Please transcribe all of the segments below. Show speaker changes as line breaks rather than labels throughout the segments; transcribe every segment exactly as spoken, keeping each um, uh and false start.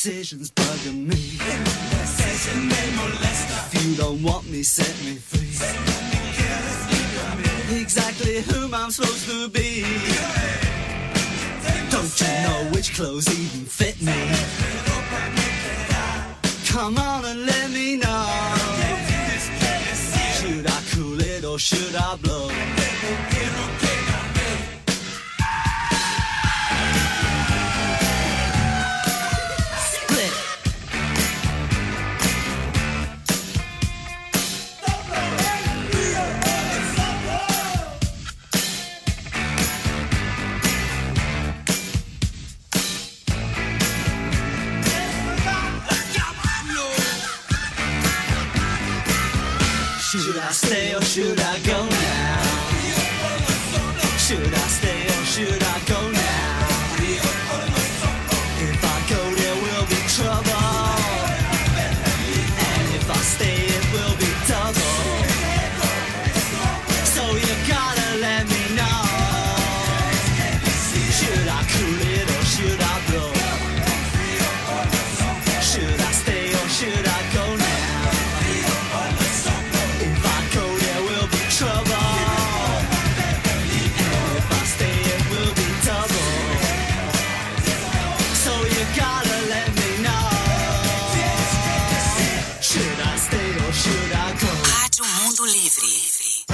indecision's bugging me. Indecision may molest her. If you don't want me, set me free. Set me exactly whom I'm supposed to be. Don't you know which clothes even fit me? Come on and let me know. Should I cool it or should I blow? Should I stay or should I go now? Should I stay or should I go now? If I go there will be trouble, and if I stay it will be double. So you gotta let me know. Should I cool it or should I blow? Should I stay or should I go now?
Rádio Mundo Livre.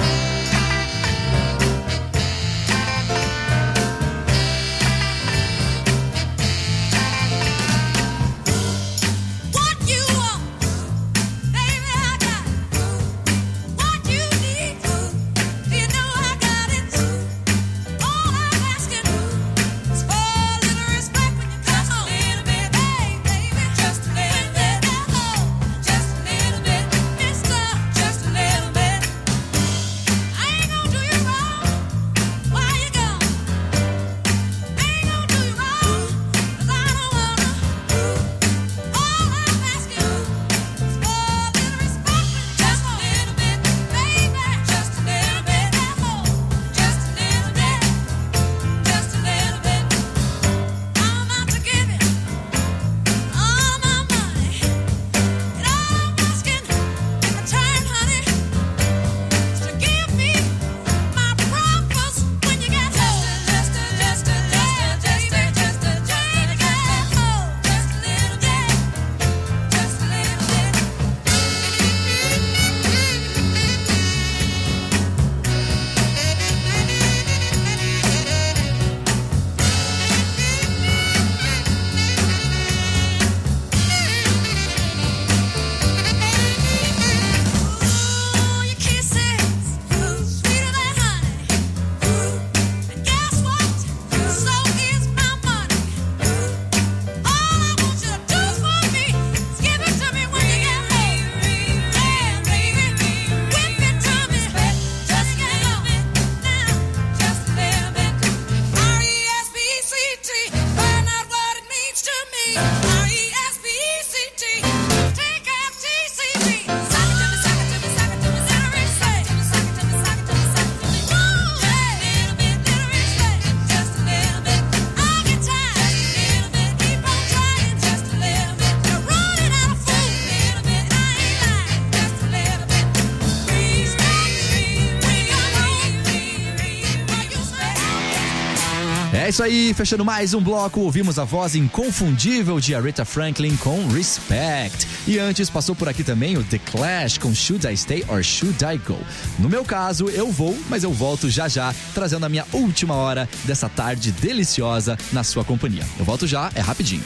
É isso aí, fechando mais um bloco, ouvimos a voz inconfundível de Aretha Franklin com Respect. E antes passou por aqui também o The Clash com Should I Stay or Should I Go? No meu caso, eu vou, mas eu volto já já, trazendo a minha última hora dessa tarde deliciosa na sua companhia. Eu volto já, é rapidinho.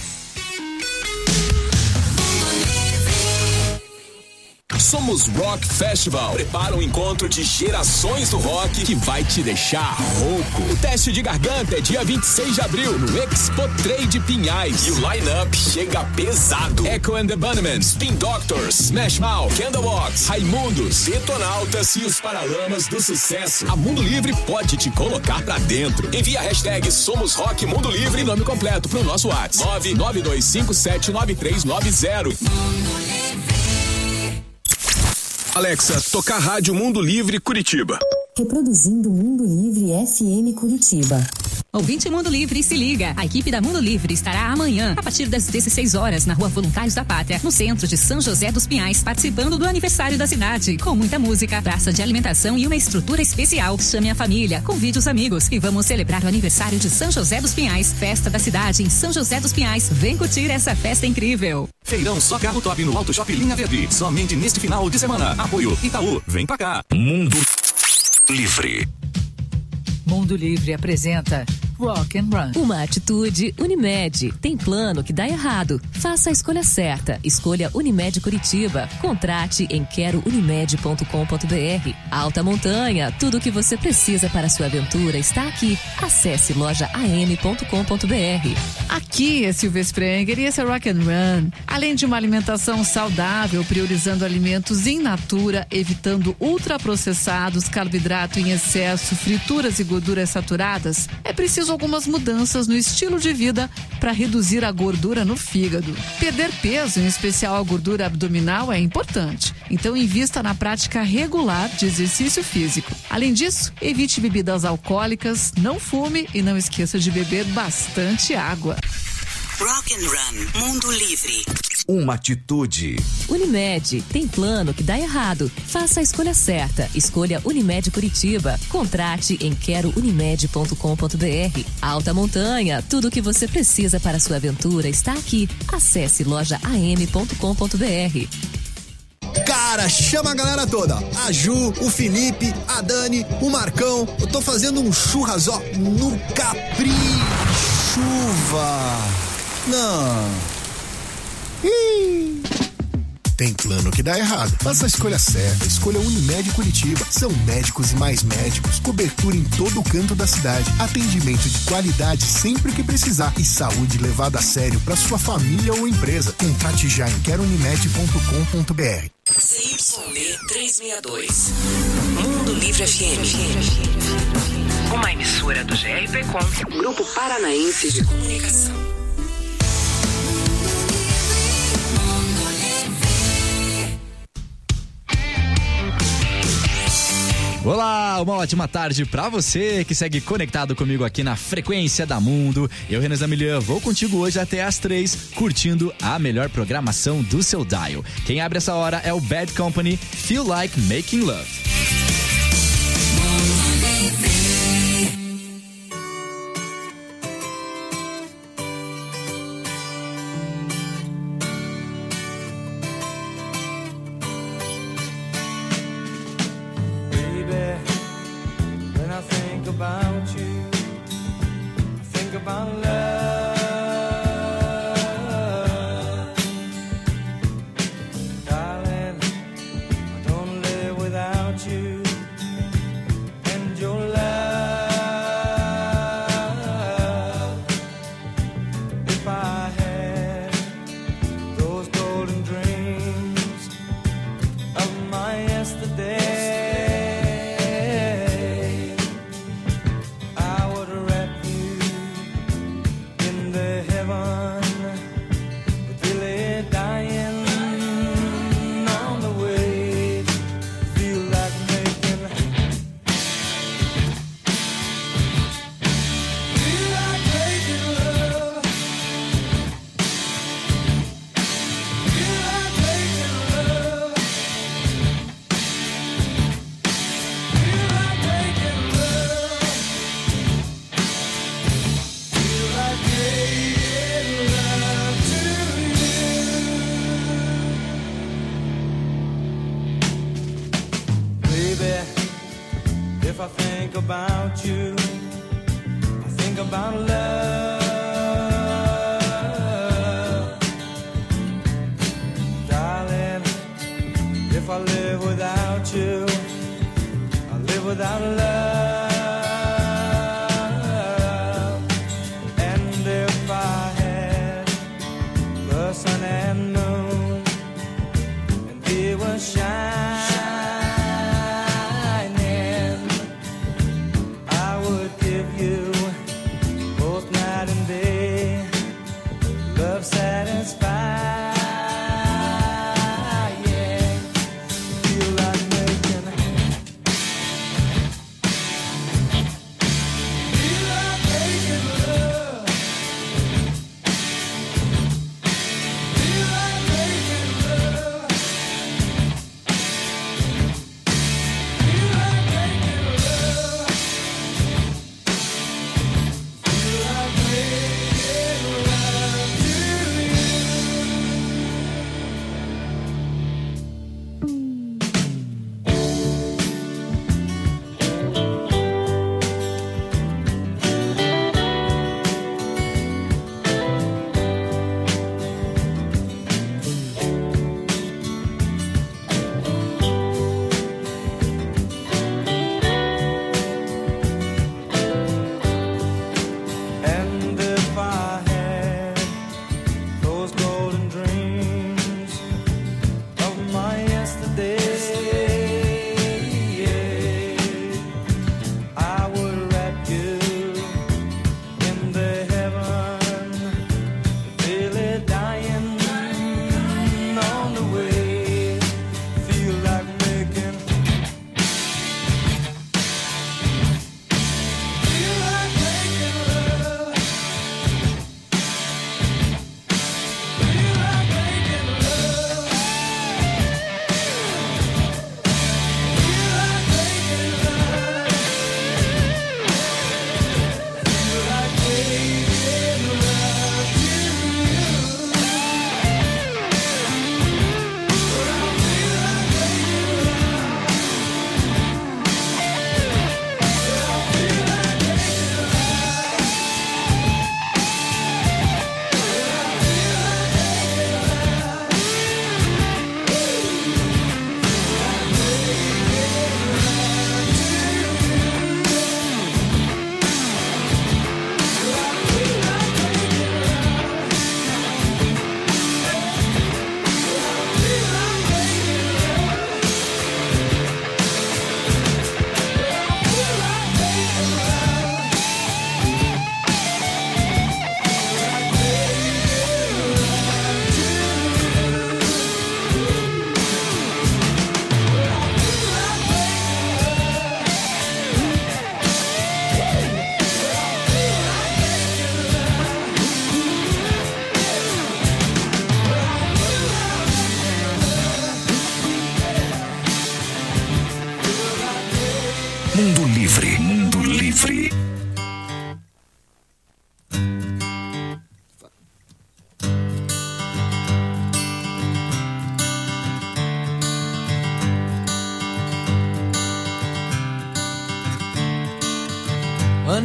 Somos Rock Festival. Prepara um encontro de gerações do rock que vai te deixar rouco. O teste de garganta é dia vinte e seis de abril no Expo Trade Pinhais. E o line-up chega pesado. Echo and the Bunnymen, Spin Doctors, Smash Mouth, Candlebox, Raimundos, Detonautas e os Paralamas do Sucesso. A Mundo Livre pode te colocar pra dentro. Envia a hashtag Somos Rock Mundo Livre e nome completo pro nosso WhatsApp nove nove dois cinco sete nove três nove zero. Alexa, tocar Rádio Mundo Livre Curitiba.
Reproduzindo Mundo Livre F M Curitiba.
Ouvinte Mundo Livre, se liga. A equipe da Mundo Livre estará amanhã, a partir das dezesseis horas, na Rua Voluntários da Pátria, no centro de São José dos Pinhais, participando do aniversário da cidade, com muita música, praça de alimentação e uma estrutura especial. Chame a família, convide os amigos e vamos celebrar o aniversário de São José dos Pinhais, festa da cidade em São José dos Pinhais. Vem curtir essa festa incrível.
Feirão Só Carro Top no Auto Shopping Linha Verde, somente neste final de semana. Apoio Itaú, vem pra cá. Mundo Livre.
Mundo Livre apresenta Rock and Run.
Uma atitude Unimed. Tem plano que dá errado. Faça a escolha certa. Escolha Unimed Curitiba. Contrate em quero unimed ponto com ponto br. Alta Montanha. Tudo o que você precisa para a sua aventura está aqui. Acesse loja a m ponto com ponto br.
Aqui é Silvia Sprenger e esse é Rock and Run. Além de uma alimentação saudável, priorizando alimentos in natura, evitando ultraprocessados, carboidrato em excesso, frituras e gorduras saturadas, é preciso algumas mudanças no estilo de vida para reduzir a gordura no fígado. Perder peso, em especial a gordura abdominal, é importante. Então invista na prática regular de exercício físico. Além disso, evite bebidas alcoólicas, não fume e não esqueça de beber bastante água.
Rock and Run, Mundo Livre.
Uma atitude.
Unimed. Tem plano que dá errado. Faça a escolha certa. Escolha Unimed Curitiba. Contrate em quero unimed ponto com ponto br. Alta Montanha. Tudo o que você precisa para a sua aventura está aqui. Acesse loja a m ponto com ponto br.
Cara, chama a galera toda. A Ju, o Felipe, a Dani, o Marcão. Eu tô fazendo um churras, ó, no Capri. Chuva. Não. Ih. Tem plano que dá errado. Faça a escolha certa. Escolha Unimed Curitiba. São médicos e mais médicos. Cobertura em todo o canto da cidade. Atendimento de qualidade sempre que precisar. E saúde levada a sério para sua família ou empresa. Contate já em quero unimed ponto com ponto br.
C Y B trezentos e sessenta e dois. Mundo Livre F M. Uma emissora do G R P Com, Grupo Paranaense de Comunicação.
Olá, uma ótima tarde pra você que segue conectado comigo aqui na Frequência da Mundo. Eu, Renan Zamilian, vou contigo hoje até às três, curtindo a melhor programação do seu dial. Quem abre essa hora é o Bad Company, Feel Like Making Love.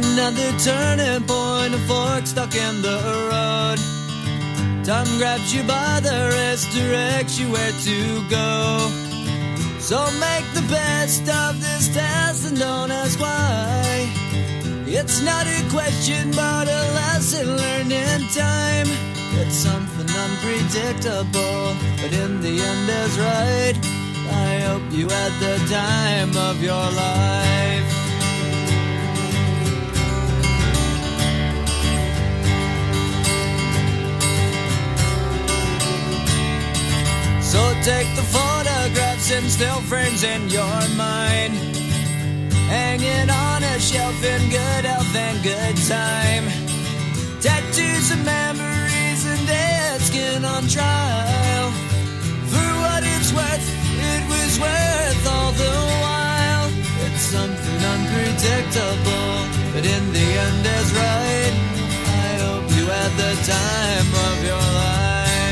Another turning point, a fork stuck in the road. Time grabs you by the wrist, directs you where to go. So make the best of this test and don't ask why. It's not a question but a lesson learned in time. It's something unpredictable, but in the end is right. I hope you had the time of your life. So take the photographs and still frames in your mind, hanging on a shelf in good health and good time. Tattoos of memories and dead skin on trial. For what it's worth, it was worth all the while. It's something unpredictable, but in the end is right. I hope you had the time of your life.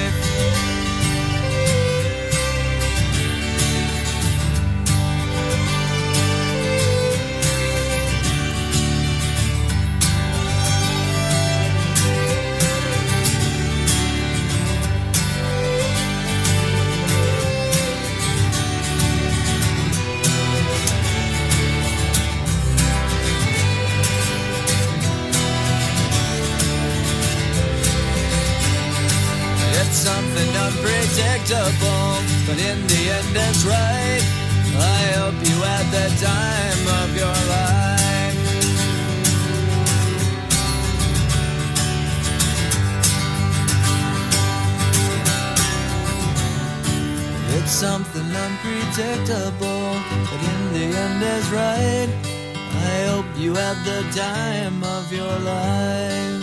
Something unpredictable, but in the end it's right. I hope you had the time of your life. It's something unpredictable, but in the end is right. I hope you had the time of your life.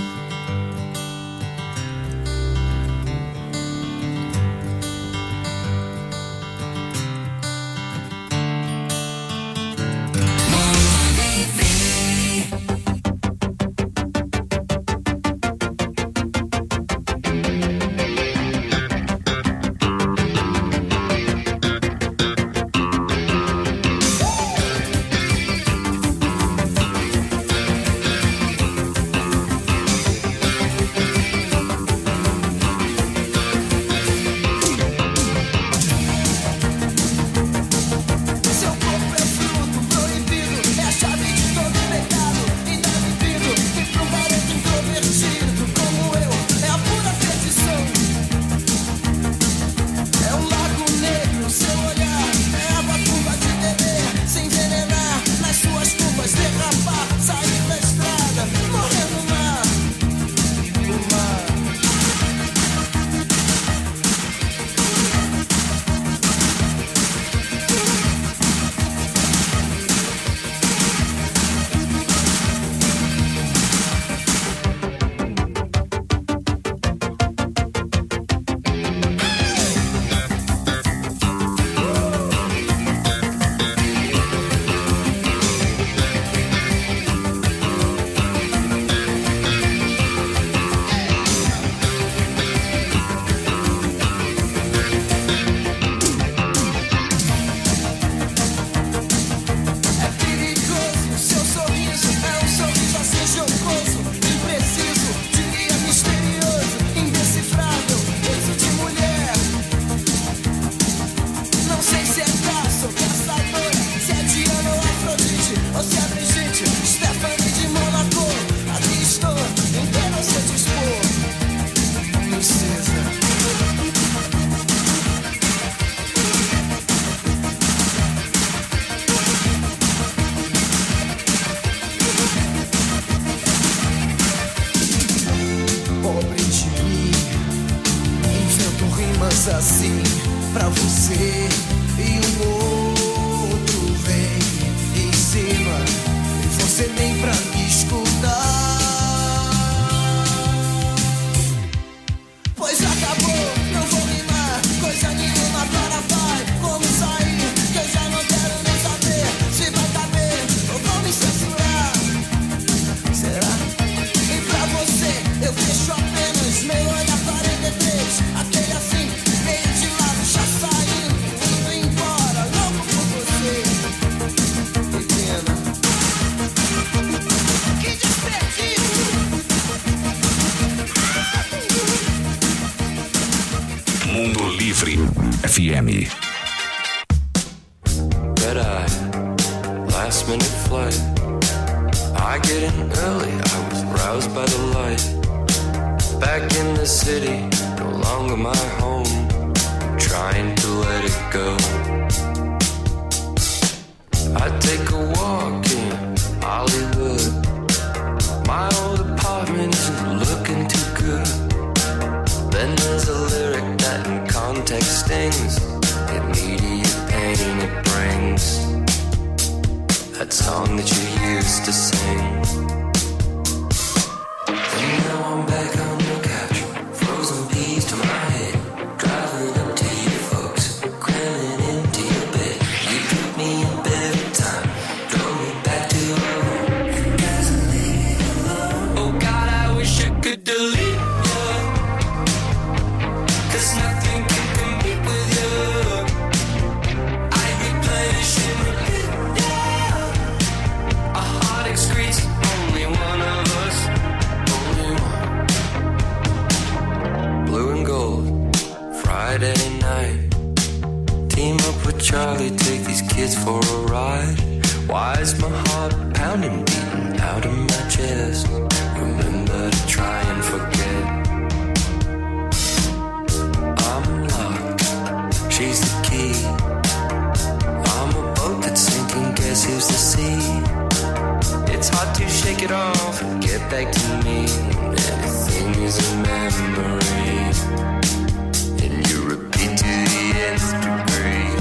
Assim pra você e um outro vem em cima e você nem pra me escutar. Pois acabou, não vou rimar coisa nenhuma para vai. Como sair, que eu já não quero nem saber se vai caber ou vão me censurar. Será? E pra você eu fecho apenas meu olhar quarenta e três, aquele assim. Já saindo, indo embora, louco
Livre F M.
Red eye, last minute flight. I get in early, I was roused by the light. Back in the city, no longer my home. Trying to let it go. I take a walk in Hollywood. My old apartment isn't looking too good. Then there's a lyric that in context stings. Immediate pain it brings. That song that you used to sing. And now I'm back on the couch, frozen peas to my head, driving up to you folks, cramming into your bed. You took me up every time, drove me back to our home. You guys are leaving alone. Oh God, I wish I could delete you, 'cause nothing can compete with you. I replenish and repeat, yeah. A heart excretes only one of us, only one. Blue and gold, Friday night. Team up with Charlie, take these kids for a ride. Why is my heart pounding, beating out of my chest? Remember to try and forget. I'm locked, she's the key. I'm a boat that's sinking, guess who's the sea? It's hard to shake it off and get back to me. Everything is a memory, and you repeat to the nth degree.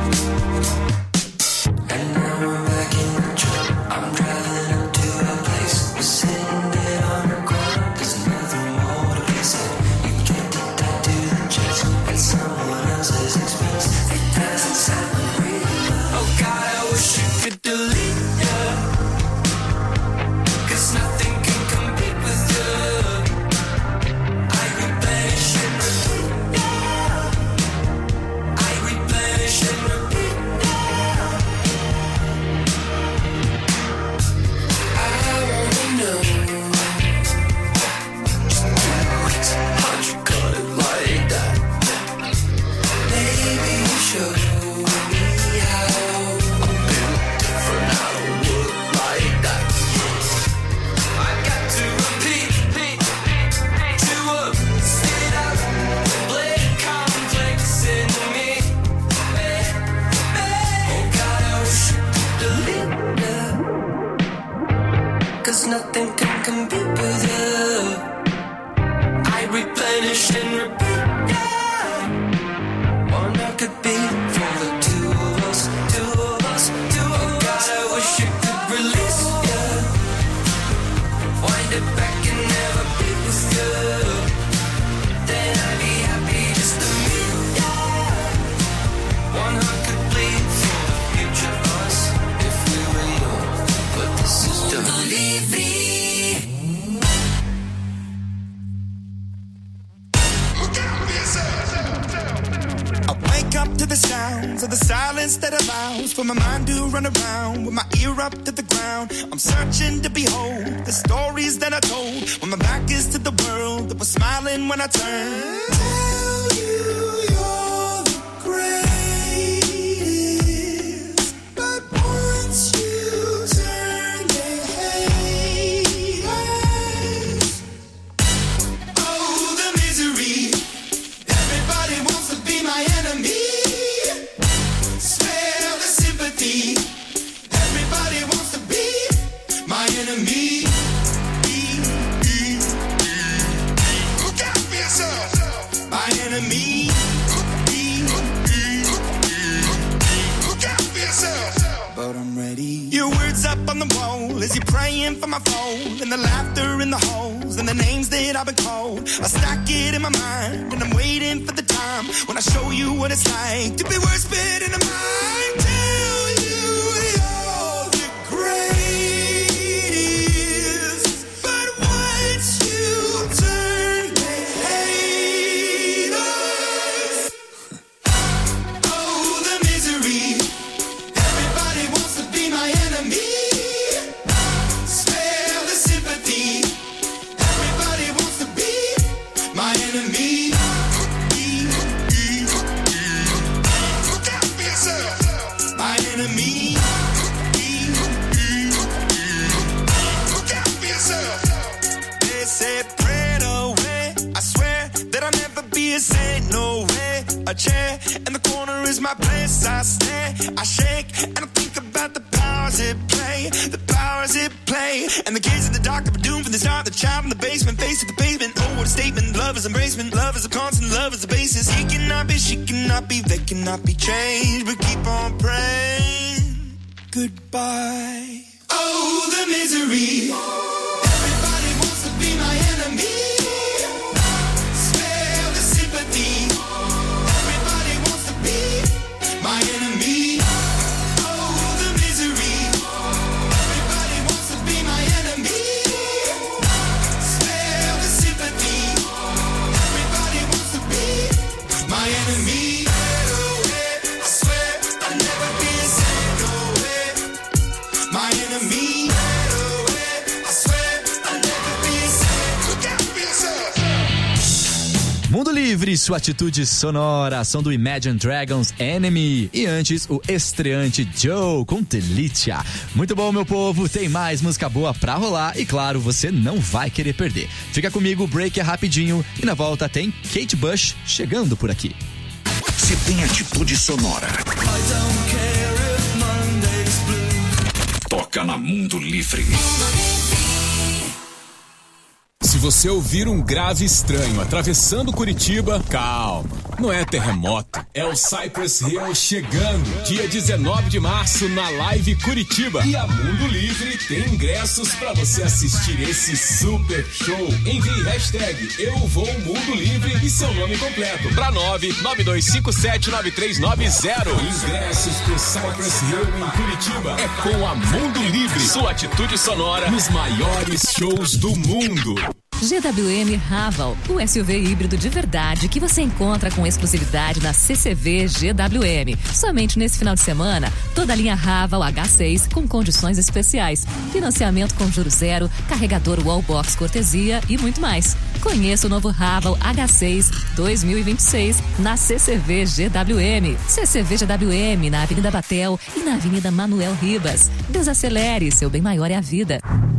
And now I'm back in the truck. I'm driving up to a place. We're sitting dead on the ground. There's nothing more to be said. You can't take that to the chest at someone else's expense. It doesn't sound real. Oh God, I wish you could delete you, 'cause nothing can compete with you. I replenish and repeat, yeah. I replenish and repeat, yeah. I wanna know just how'd you cut it like that? Maybe show me how. I'm built different, I don't look like that. I got to repeat, to up, spit out, play complex in me. Oh God, I wish you could delete that, 'cause nothing can compete with you. I replenish and repeat, yeah. One I could be for the two of us, two of us, two of us. Oh God, I wish you could release, yeah. Wind it back and never be with you. Then I'd be happy just to meet, yeah. One heart could bleed for the future of us if we were young. But this is done.
I wake up to the sounds of the silence that allows for my mind to run around with my ear up to the ground. I'm searching to behold the stories that I told when my back is to the world that was smiling when I turned. Tell you you're the greatest, but once you turn, they hate us. Oh, the misery. Everybody wants to be my enemy. Smell the sympathy. Everybody wants to be my enemy. Look out for yourself. My enemy. Look out for yourself. But I'm ready. Your words up on the wall as you're praying for my phone, and the laughter in the halls and the names that I've been called. I stack it in my mind and I'm waiting for the time when I show you what it's like to be worse fit in a mind. Tell you you're the greatest, but once you turn, they hate us. Oh, the misery. Everybody wants to be my enemy. Spare the sympathy. Everybody wants to be my enemy. A chair in the corner is my place. I stare, I shake, and I think about the powers it play, the powers it play. And the kids in the dark are doomed from the start. The child in the basement, face to the pavement. Oh, what a statement! Love is embracement. Love is a constant. Love is the basis. He cannot be, she cannot be, they cannot be changed. But keep on praying. Goodbye. Oh, the misery. Everybody wants to be my enemy. Spare the sympathy. Everybody wants to be my enemy. Oh, the misery. Everybody wants to be my enemy. Spare the sympathy. Everybody wants to be my enemy. I swear I'll never be the same. No way. My enemy. I swear I'll never be the same. Look out for yourself.
Mundo Livre, sua atitude sonora, som do Imagine Dragons Enemy. E antes, o estreante Joe com Delicia. Muito bom, meu povo, tem mais música boa pra rolar e claro, você não vai querer perder. Fica comigo, o break é rapidinho e na volta tem Kate Bush chegando por aqui.
Se tem atitude sonora, toca na Mundo Livre.
Se você ouvir um grave estranho atravessando Curitiba, calma, não é terremoto, é o Cypress Hill chegando, dia dezenove de março na Live Curitiba. E a Mundo Livre tem ingressos pra você assistir esse super show. Envie hashtag Eu Vou Mundo Livre e seu nome completo pra nove nove dois cinco sete nove três nove zero. Ingressos pro Cypress Hill em Curitiba é com a Mundo Livre, sua atitude sonora nos maiores shows do mundo.
G W M Haval, o S U V híbrido de verdade que você encontra com exclusividade na C C V G W M. Somente nesse final de semana, toda a linha Haval H seis com condições especiais. Financiamento com juros zero, carregador Wallbox cortesia e muito mais. Conheça o novo Haval H seis dois mil e vinte e seis na C C V G W M. C C V G W M na Avenida Batel e na Avenida Manuel Ribas. Desacelere, seu bem maior é a vida.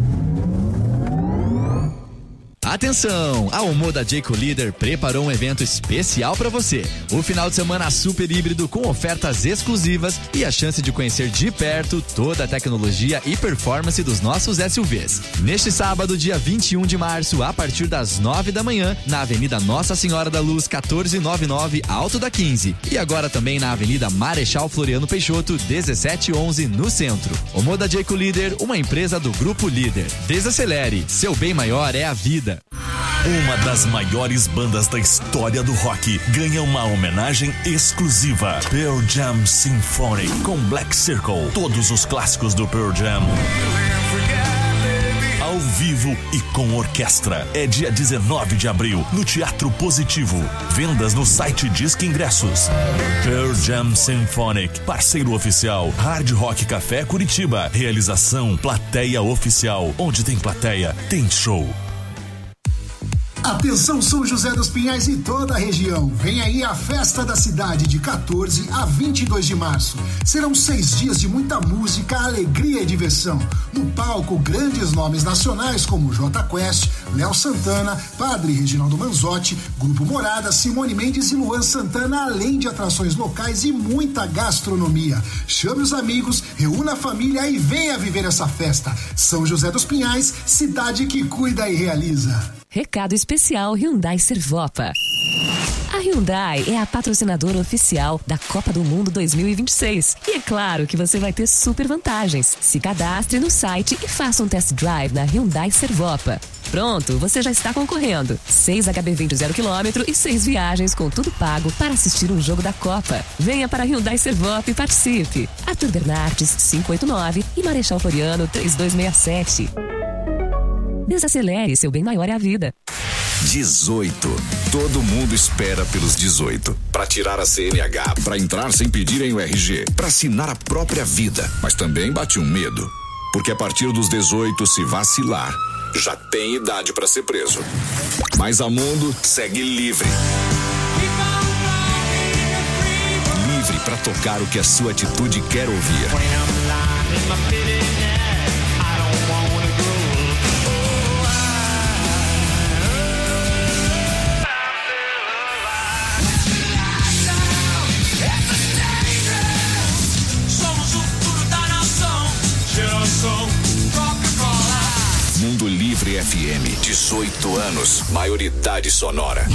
Atenção! A Omoda Jayco Leader preparou um evento especial para você. O final de semana super híbrido com ofertas exclusivas e a chance de conhecer de perto toda a tecnologia e performance dos nossos S U Vs. Neste sábado, dia vinte e um de março, a partir das nove da manhã, na Avenida Nossa Senhora da Luz, quatorze noventa e nove, Alto da quinze. E agora também na Avenida Marechal Floriano Peixoto, dezessete onze, no centro. Omoda Jayco Leader, uma empresa do Grupo Líder. Desacelere, seu bem maior é a vida.
Uma das maiores bandas da história do rock ganha uma homenagem exclusiva. Pearl Jam Symphony com Black Circle. Todos os clássicos do Pearl Jam ao vivo e com orquestra. É dia dezenove de abril no Teatro Positivo. Vendas no site Disque Ingressos. Pearl Jam Symphonic, parceiro oficial Hard Rock Café Curitiba. Realização Plateia Oficial. Onde tem plateia, tem show.
Atenção São José dos Pinhais e toda a região. Vem aí a Festa da Cidade de quatorze a vinte e dois de março. Serão seis dias de muita música, alegria e diversão. No palco, grandes nomes nacionais como Jota Quest, Léo Santana, Padre Reginaldo Manzotti, Grupo Morada, Simone Mendes e Luan Santana, além de atrações locais e muita gastronomia. Chame os amigos, reúna a família e venha viver essa festa. São José dos Pinhais, cidade que cuida e realiza.
Recado especial Hyundai Servopa. A Hyundai é a patrocinadora oficial da Copa do Mundo dois mil e vinte e seis. E é claro que você vai ter super vantagens. Se cadastre no site e faça um test drive na Hyundai Servopa. Pronto, você já está concorrendo. seis H B vinte zero quilômetro e seis viagens com tudo pago para assistir um jogo da Copa. Venha para a Hyundai Servopa e participe. Arthur Bernardes, quinhentos e oitenta e nove e Marechal Floriano, três dois seis sete. Desacelere, seu bem maior é a vida.
dezoito. Todo mundo espera pelos dezoito. Para tirar a C N H, para entrar sem pedirem o R G, para assinar a própria vida. Mas também bate um medo. Porque a partir dos dezoito, se vacilar, já tem idade para ser preso. Mas a Mundo segue livre. Livre para tocar o que a sua atitude quer ouvir. F M, dezoito anos, maioridade sonora.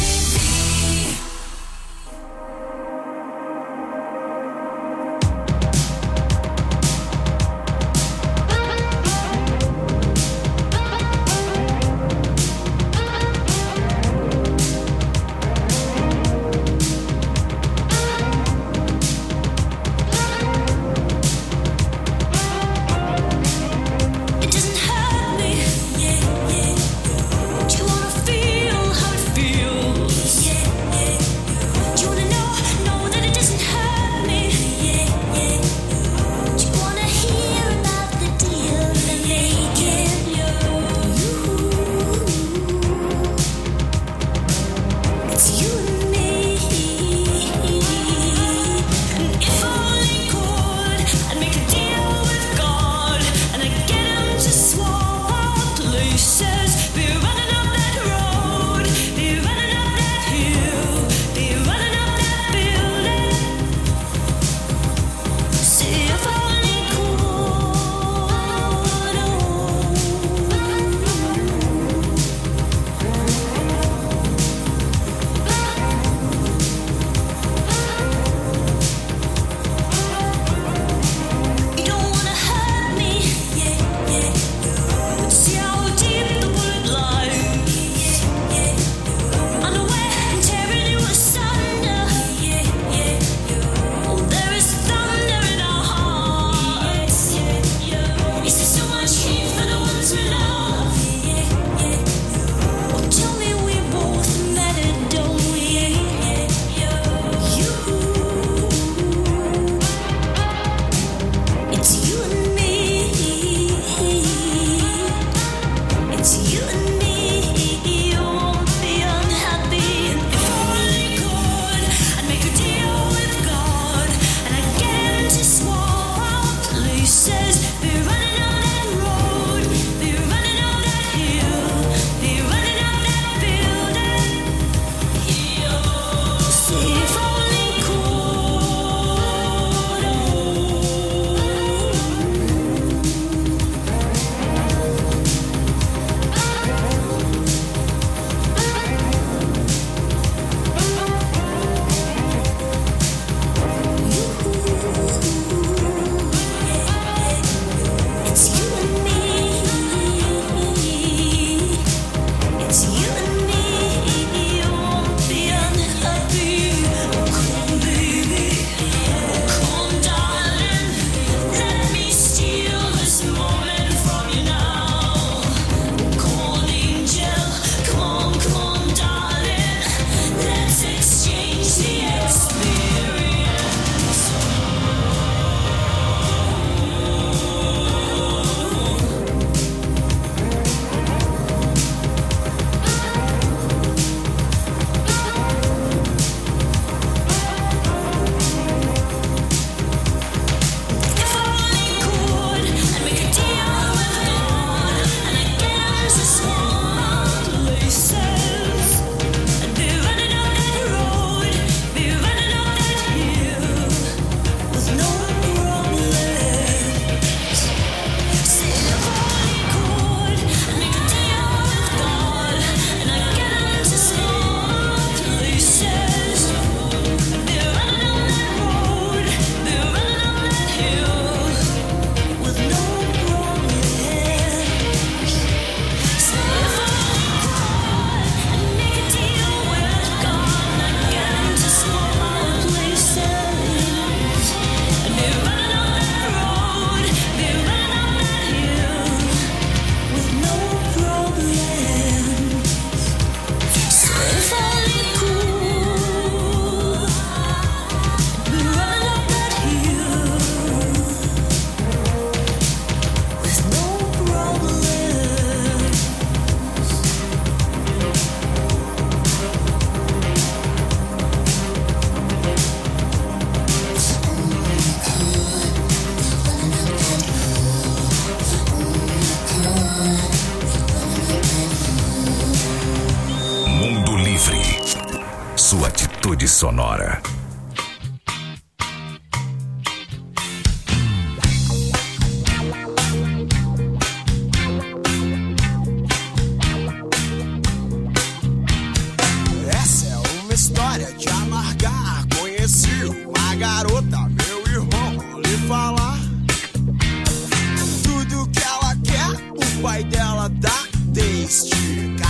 Sonora.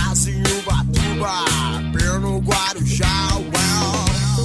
casa em Ubatuba, Pelo Guarujá, well.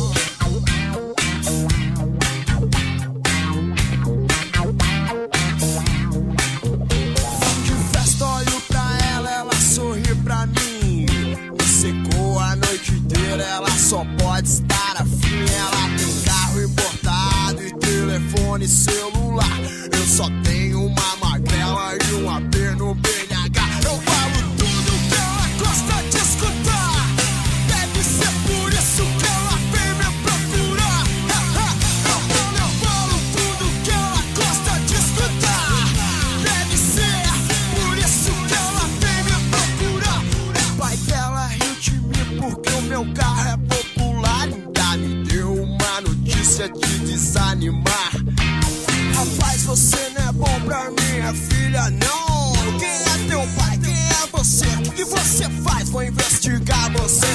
De festa olho pra ela, ela sorri pra mim. Me secou a noite inteira, ela só pode estar afim. Ela tem carro importado e telefone celular. Eu só tenho uma magrela e um A P no B N H. Eu falo tudo que ela gosta de escutar. Deve ser por isso que ela vem me procurar. Eu falo, eu falo tudo que ela gosta de escutar. Deve ser por isso que ela vem me procurar. O pai dela riu de mim porque o meu carro é popular. Ainda me deu uma notícia de desanimar. Rapaz, você não é bom pra minha filha, não. Quem é teu pai? Quem é você? O que você faz? Vou investigar você.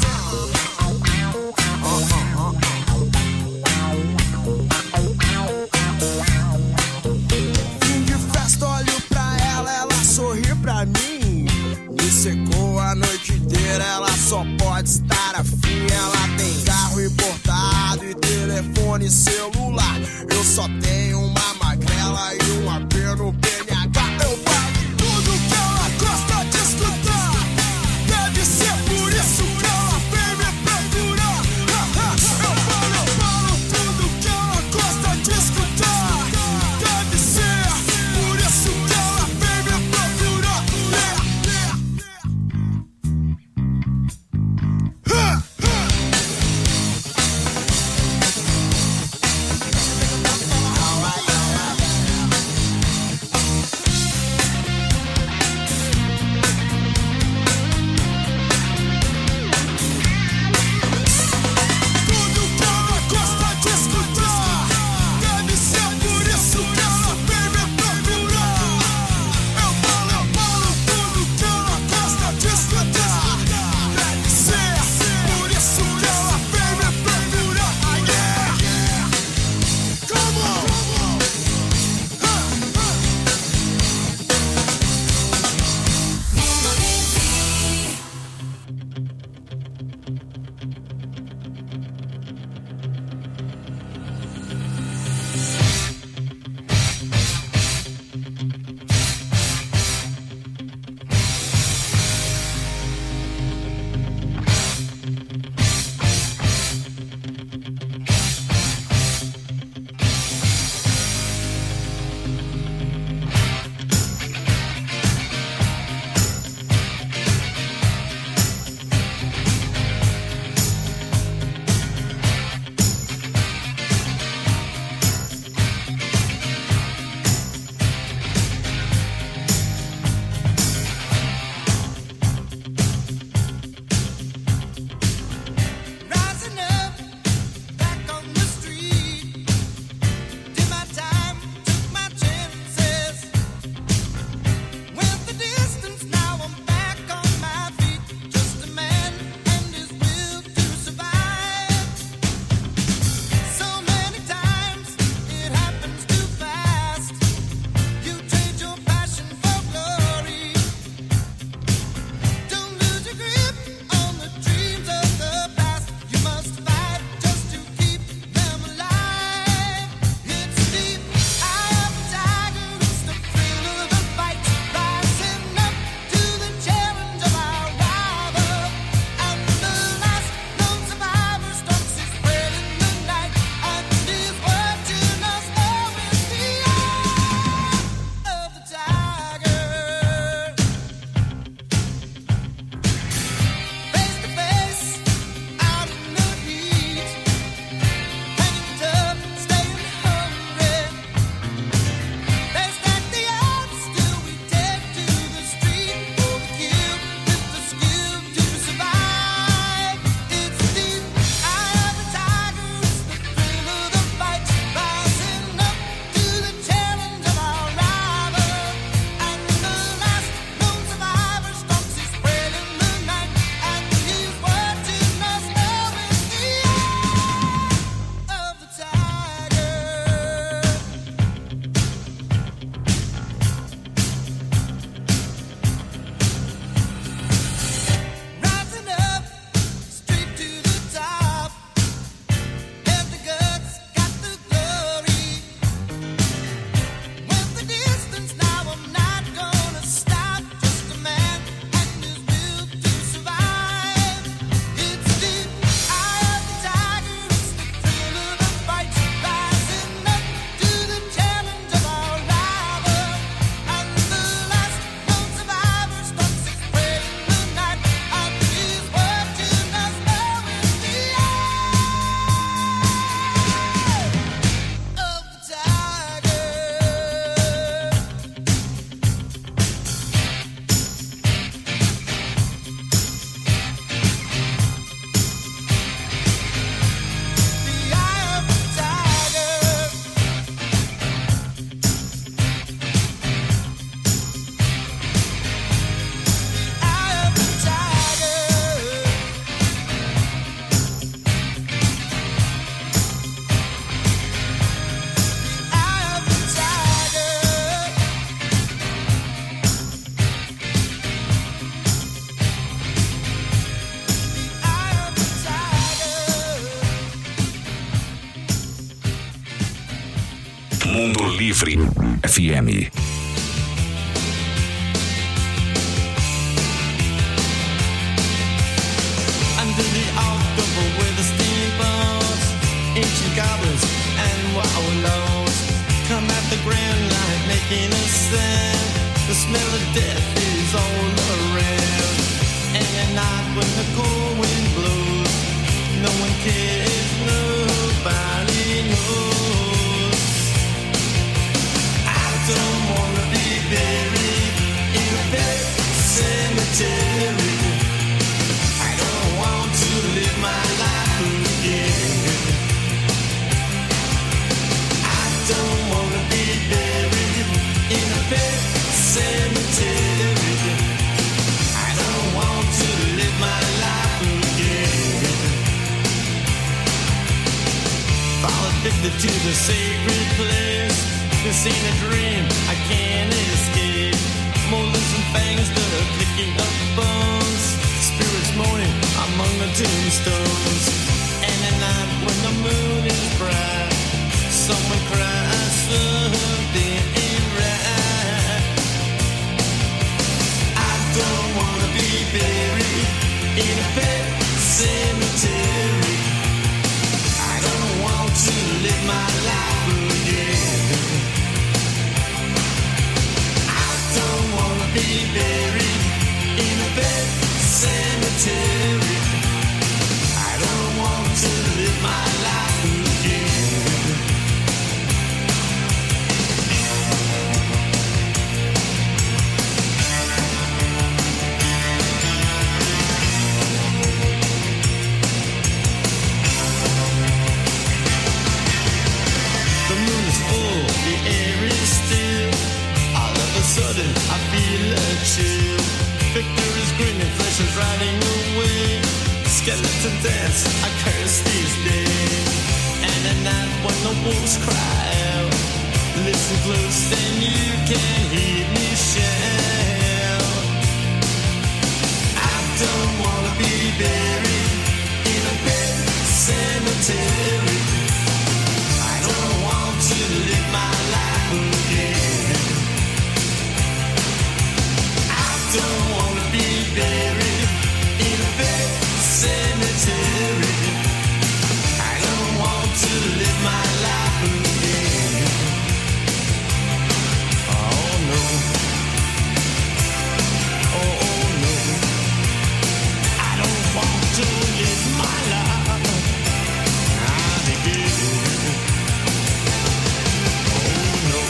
Fim de festa, olho pra ela, ela sorri pra mim. Me secou a noite inteira, ela só pode estar afim. Ela tem carro importado e telefone celular. Eu só tenho uma magrela e um A P no B N H. Eu falo tudo que ela gosta de escutar. Deve ser por isso que ela vem me procurar. Eu falo, eu falo tudo que ela gosta de escutar. Deve ser por isso que ela vem me procurar. Alright.
Mundo Livre F M.
Under the October with the steamboats, ancient goblins and wallows come at the grand light making a sound. The smell of death is all around. And at night when the cold wind blows, no one cares, nobody knows. I don't wanna be buried in a pet cemetery. I don't want to live my life again. I don't wanna be buried in a pet cemetery. I don't want to live my life again. Fall addicted to the sacred place. This ain't a dream, I can't escape. Molars and fangs that are picking up bones. Spirits moaning among the tombstones. And at night when the moon is bright, someone cries something ain't right. I don't wanna be buried in a pet cemetery. I don't want to live my life again. I don't wanna be buried in a pet cemetery. I don't want to live my life again. The moon is full, the air is still. All of a sudden I feel a chill. Victor is grinning, flesh is riding away. Skeleton dance, I curse these days. And at night when the wolves cry out, listen close and you can hear me shout. I don't wanna be buried in a pet cemetery. I don't want to live my life again. I don't wanna be buried in a pet cemetery. I don't want to live my life again. Oh no. Oh no. I don't want to live my life again. Oh no.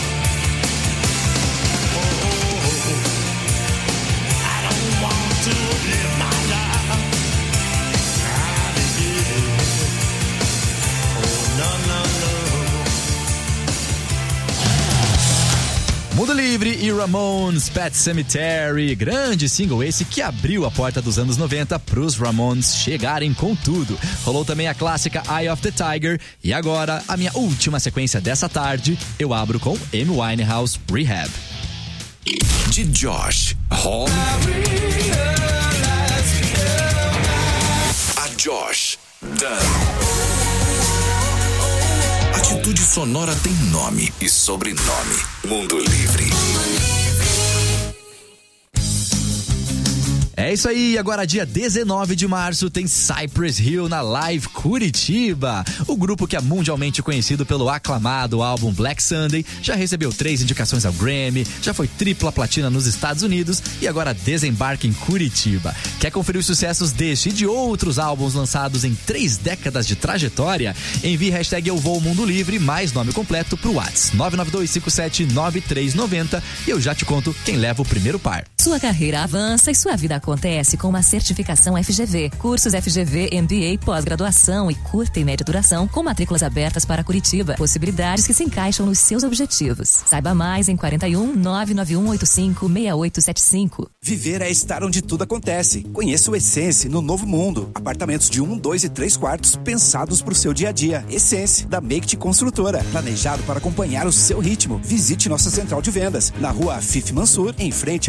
Oh, I don't want to live my life again. Oh no, no, no.
Mundo Livre e Ramones, Pet Cemetery, grande single esse que abriu a porta dos anos noventa pros Ramones chegarem com tudo. Rolou também a clássica Eye of the Tiger e agora a minha última sequência dessa tarde eu abro com Amy Winehouse, Rehab.
De Josh Home a Josh Dunn. Atitude Sonora tem nome e sobrenome. Mundo Livre.
É isso aí, agora dia dezenove de março tem Cypress Hill na Live Curitiba. O grupo que é mundialmente conhecido pelo aclamado álbum Black Sunday já recebeu três indicações ao Grammy, já foi tripla platina nos Estados Unidos e agora desembarca em Curitiba. Quer conferir os sucessos deste e de outros álbuns lançados em três décadas de trajetória? Envie hashtag Eu Vou Mundo Livre mais nome completo pro WhatsApp nove nove dois cinco sete nove três nove zero e eu já te conto quem leva o primeiro par.
Sua carreira avança e sua vida acontece com uma certificação F G V. Cursos F G V, M B A, pós-graduação e curta e média duração com matrículas abertas para Curitiba. Possibilidades que se encaixam nos seus objetivos. Saiba mais em quarenta e um, nove nove um oito cinco, seis oito sete cinco.
Viver é estar onde tudo acontece. Conheça o Essence no Novo Mundo. Apartamentos de um, dois e três quartos pensados para o seu dia a dia. Essence, da Make Construtora. Planejado para acompanhar o seu ritmo. Visite nossa central de vendas na rua Afif Mansur, em frente à Unisanta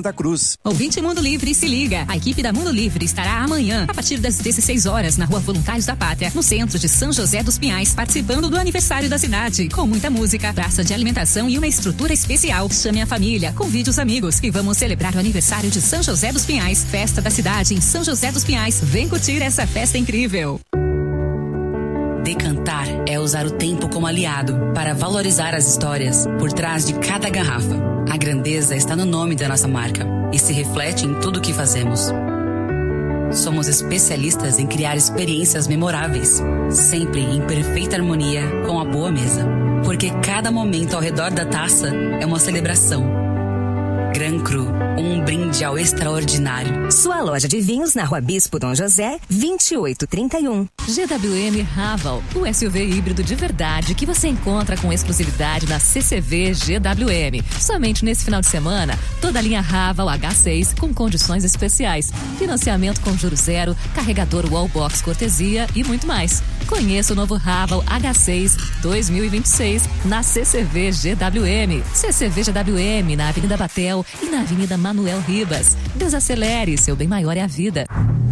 Santa Cruz.
Ouvinte Mundo Livre, se liga. A equipe da Mundo Livre estará amanhã, a partir das dezesseis horas, na Rua Voluntários da Pátria, no centro de São José dos Pinhais, participando do aniversário da cidade, com muita música, praça de alimentação e uma estrutura especial. Chame a família, convide os amigos e vamos celebrar o aniversário de São José dos Pinhais, festa da cidade em São José dos Pinhais. Vem curtir essa festa incrível.
Decantar é usar o tempo como aliado para valorizar as histórias por trás de cada garrafa. A grandeza está no nome da nossa marca e se reflete em tudo o que fazemos. Somos especialistas em criar experiências memoráveis, sempre em perfeita harmonia com a boa mesa. Porque cada momento ao redor da taça é uma celebração. Gran Cru, um brinde ao extraordinário.
Sua loja de vinhos na Rua Bispo Dom José, vinte e oito trinta e um.
G W M Raval, o S U V híbrido de verdade que você encontra com exclusividade na C C V G W M. Somente nesse final de semana, toda a linha Raval H seis com condições especiais. Financiamento com juros zero, carregador Wallbox cortesia e muito mais. Conheça o novo Raval H seis dois mil e vinte e seis na C C V G W M. C C V G W M na Avenida Batel e na Avenida Manuel Ribas. Desacelere, seu bem maior é a vida.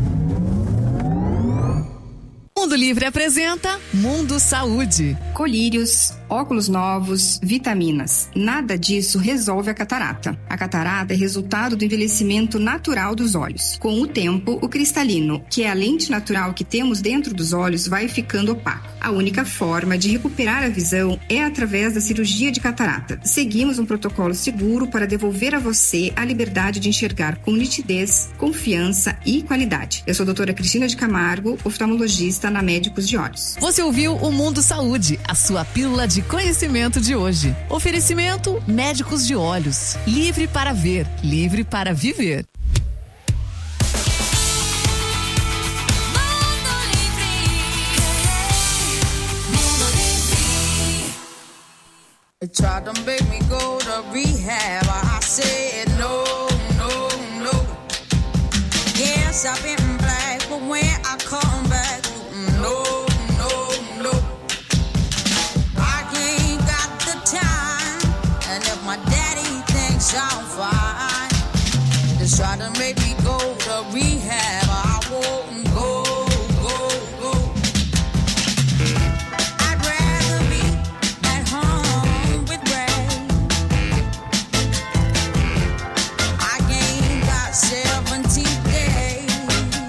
Mundo Livre apresenta Mundo Saúde.
Colírios, óculos novos, vitaminas. Nada disso resolve a catarata. A catarata é resultado do envelhecimento natural dos olhos. Com o tempo, o cristalino, que é a lente natural que temos dentro dos olhos, vai ficando opaco. A única forma de recuperar a visão é através da cirurgia de catarata. Seguimos um protocolo seguro para devolver a você a liberdade de enxergar com nitidez, confiança e qualidade. Eu sou a doutora Cristina de Camargo, oftalmologista na Médicos de Olhos.
Você ouviu o Mundo Saúde, a sua pílula de conhecimento de hoje. Oferecimento Médicos de Olhos. Livre para ver, livre para viver.
They tried to make me go to rehab. I said no, no, no. Yes, I've been black, but when I come back, no, no, no. I ain't got the time, and if my daddy thinks I'm fine, they try to make me go to rehab. I won't go, go, go. I'd rather be at home with Ray. I ain't got seventeen days.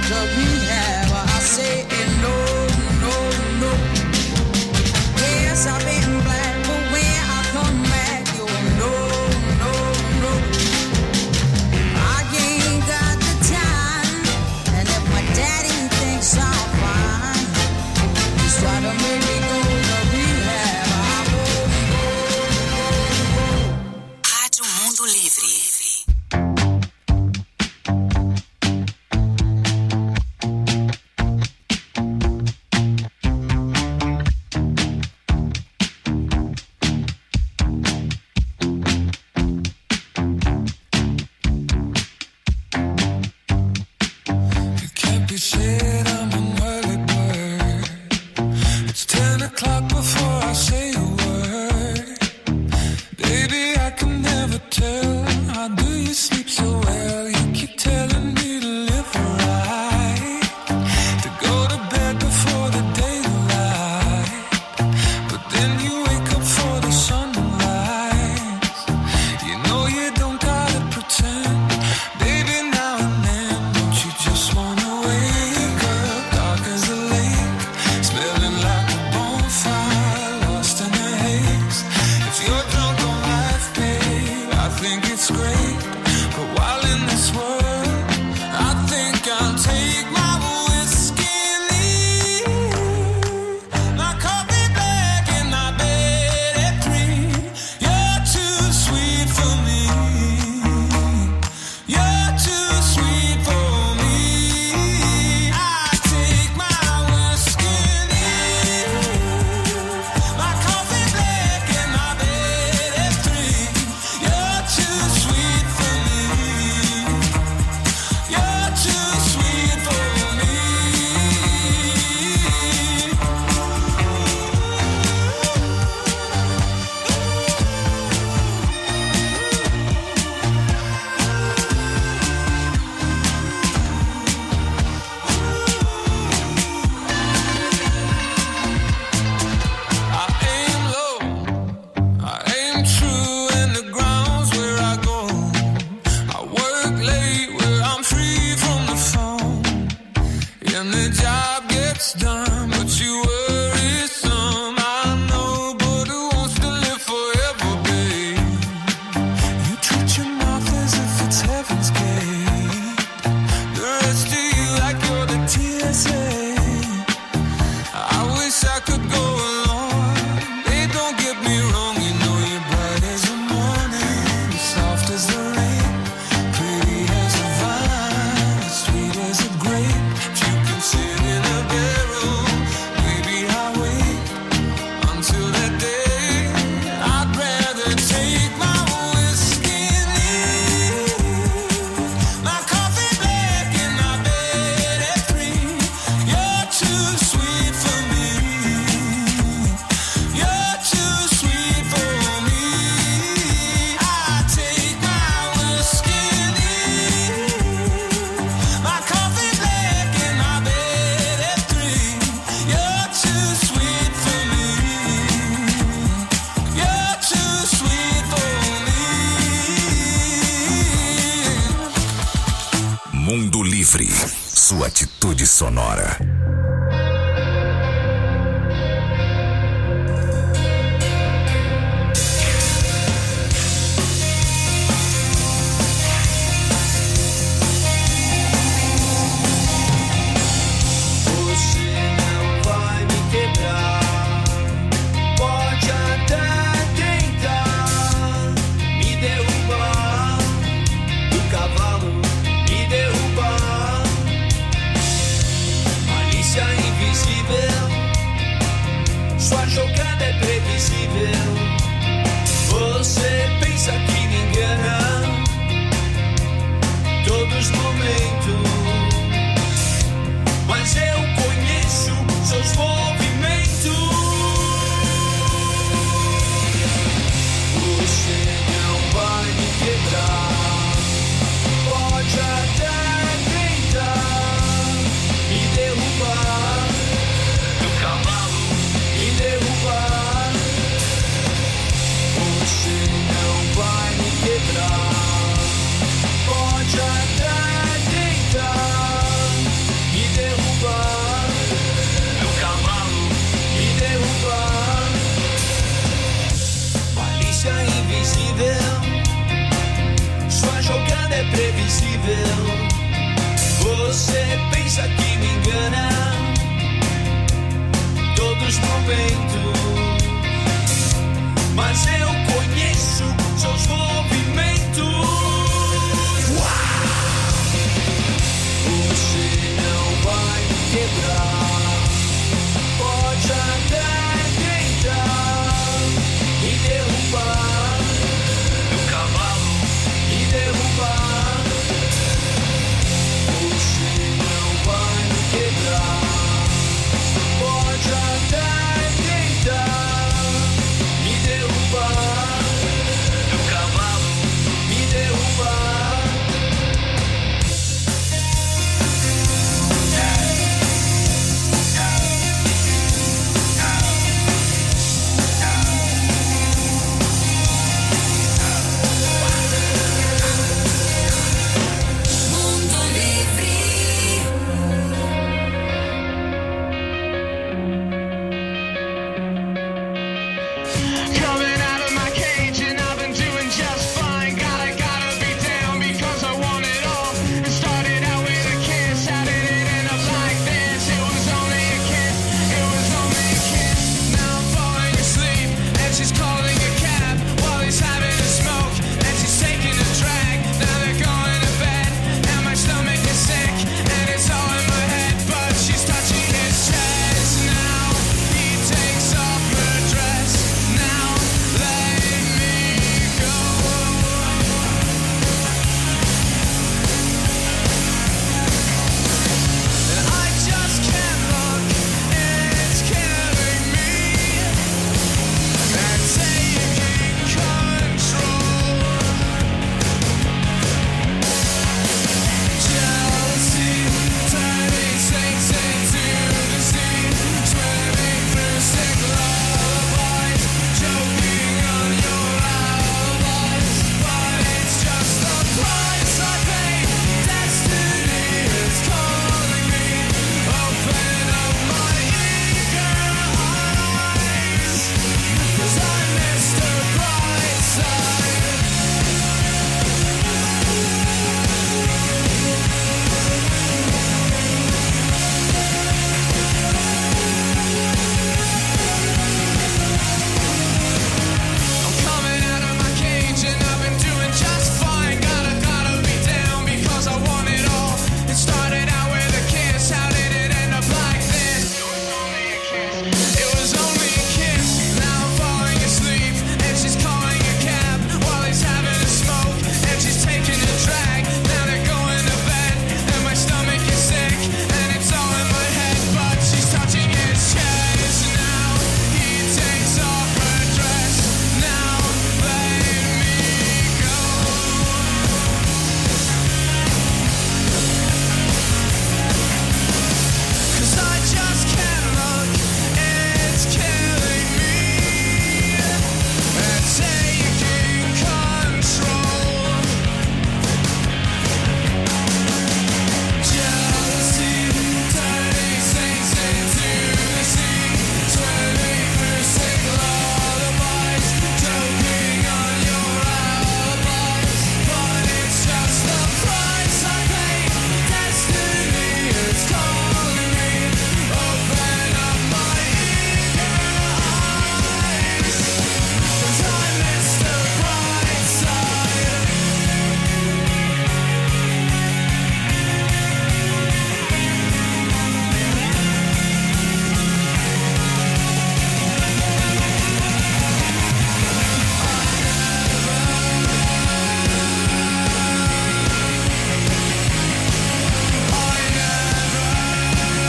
to rehab. I say no, no, no. Yes, I've been black, but when I come back, you no, no, no. I ain't got the time, and if my daddy thinks I'm fine, he's trying to make me go to rehab. I won't go.
Rádio Mundo Livre.
Can't be said I'm an early bird. It's ten o'clock before I say a word. Baby, I can never tell. How do you sleep so well? You keep telling me to live right, to go to bed before the daylight. But then you wake up for the sunrise. You know you don't gotta pretend. Baby, now and then, don't you just wanna wake up dark as a lake, smelling like a bonfire, lost in the haze. If you're drunk on life, babe, I think it's great. But while in this world, I think I'll take my whiskey and leave. My coffee black and my bed at three. You're too sweet for me. You're too sweet for me. I take my whiskey and leave. My coffee black and my bed at three. You're too sweet for me. You're too sweet for me. I aim low, I aim true, and the ground's where I go. I work late where I'm free from the phone, and the job gets done, but you worry some. I know, but who wants to live forever, babe? You treat your mouth as if it's heaven's gate. The rest of you like you're the T S A. I wish I could go along. Babe, don't get me wrong, you know you're bright as the morning, soft as the rain, pretty as a vine, sweet as a grape. If you can sit in a barrel, maybe I'll wait until that day. I'd rather take my whiskey and leave. My coffee black and my bed at three. You're too sweet for me. You're too sweet for me. I take my whiskey and leave. My coffee black and my bed at three. You're too sweet for me. You're too sweet for me.
Mundo Livre, sua atitude sonora.
Você não vai me quebrar. Pode até tentar me derrubar do cavalo, me derrubar. feito